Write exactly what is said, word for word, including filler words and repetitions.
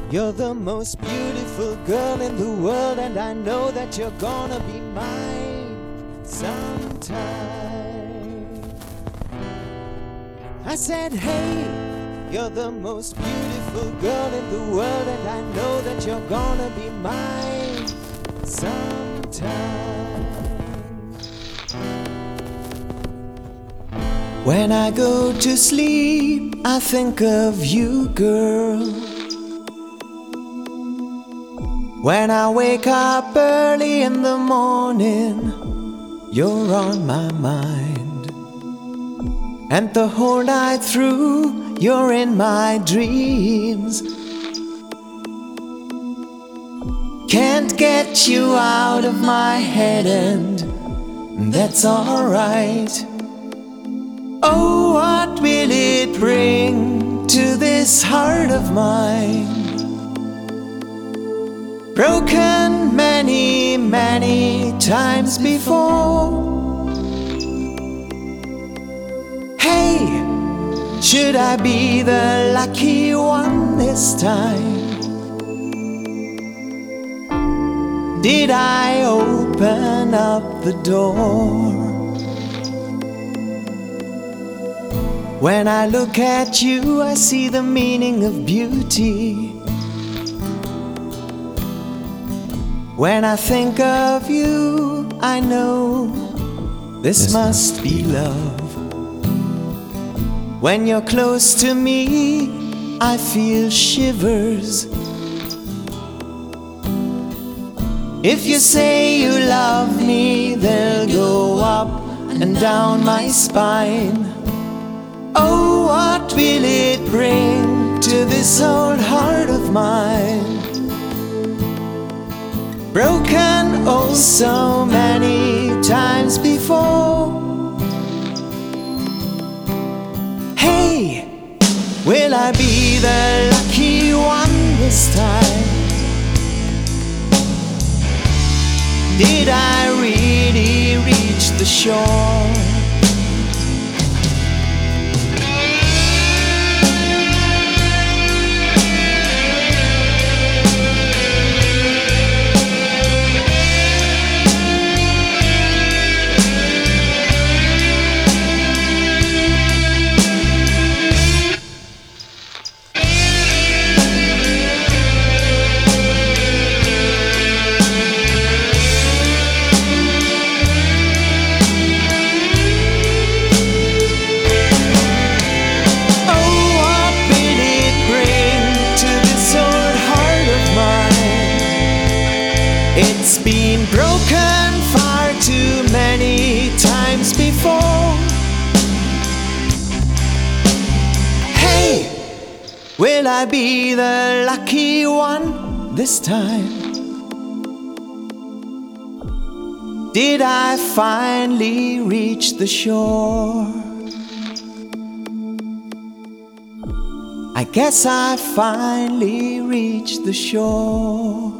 You're the most beautiful girl in the world, and I know that you're gonna be mine sometime. I said, hey, you're the most beautiful girl in the world, and I know that you're gonna be mine sometime. When I go to sleep, I think of you, girl. When I wake up early in the morning, you're on my mind. And the whole night through, you're in my dreams. Can't get you out of my head, and that's alright. Oh, what will it bring to this heart of mine? Broken many, many times before. Hey, should I be the lucky one this time? Did I open up the door? When I look at you, I see the meaning of beauty. When I think of you, I know this, this must be love. When you're close to me, I feel shivers. If you say you love me, they'll go up and down my spine. Oh, what will it bring to this old heart of mine? Broken oh so many times before. Hey, will I be the lucky one this time? Did I really reach the shore? It's been broken far too many times before. Hey, will I be the lucky one this time? Did I finally reach the shore? I guess I finally reached the shore.